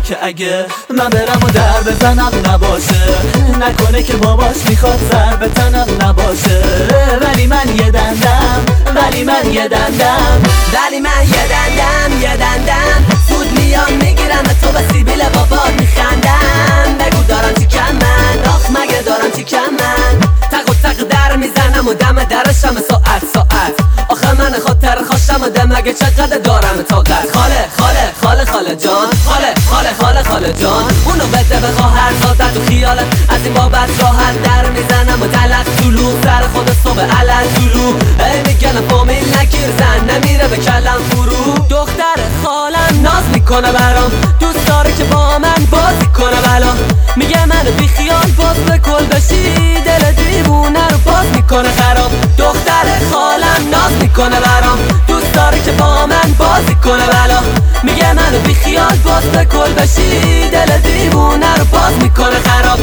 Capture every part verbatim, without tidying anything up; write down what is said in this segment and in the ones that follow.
که اگه من برم و در بزنم نباشه، نکنه که باباش میخواد سر به تنم نباشه. ولی من یه دندم، ولی من یه دندم، ولی من یه دندم، یه دندم زود میام میگیرم تو به سیبیل بابات میخندم. بگو دارم چیکم من، آخ مگه دارم چیکم من. تق و تق در میزنم و دم درشم ساعت ساعت. آخه من خاطر خوشم و دم مگه چقدر دارم طاقت. خاله خاله خاله خاله جان، خاله خاله خاله خاله جان، اونو بده به خواهر زادت و خیالت از این بابت راحت در میزنم و تلق طلوع سر خود صبح علن طلوع. ای میگن فامیل نگیر زن نمیره به کلم فرو. دختر خالم ناز میکنه برام، دوست داره که با من بازی کنه بلا. میگه منو بی خیال باز به کل بشی، دل دیوونه رو باز میکنه خراب. دختر خالم ناز میکنه برام، دوست داره که با من بازی کنه بلا. میگه منو بی خیال باز به کل بشی، دل دیوونه رو باز میکنه خراب.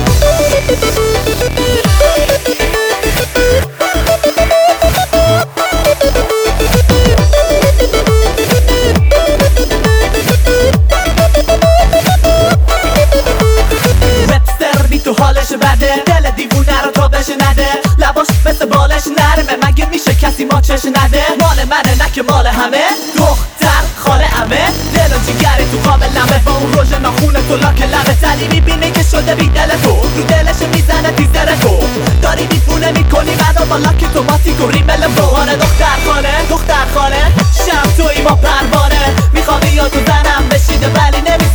تو حالش بده، دل دیوونه رو تابش نده. لباش مثل بالش نرمه، مگه میشه کسی ماچش نده. مال منه نه که مال همه، دختر خاله همه. دل و جیگری تو قابل نمه، با اون روژ ناخونه تو لاک لبه. تلی میبینه که شده بی دل تو، رو دلش میزنه تیزر تو. داری دیوونه میکنی منو با لاک توماتیک و ریمل بوانه. دختر خاله دختر خاله شب توی ما پروانه، میخوام یا تو زنم بشیده ولی نمی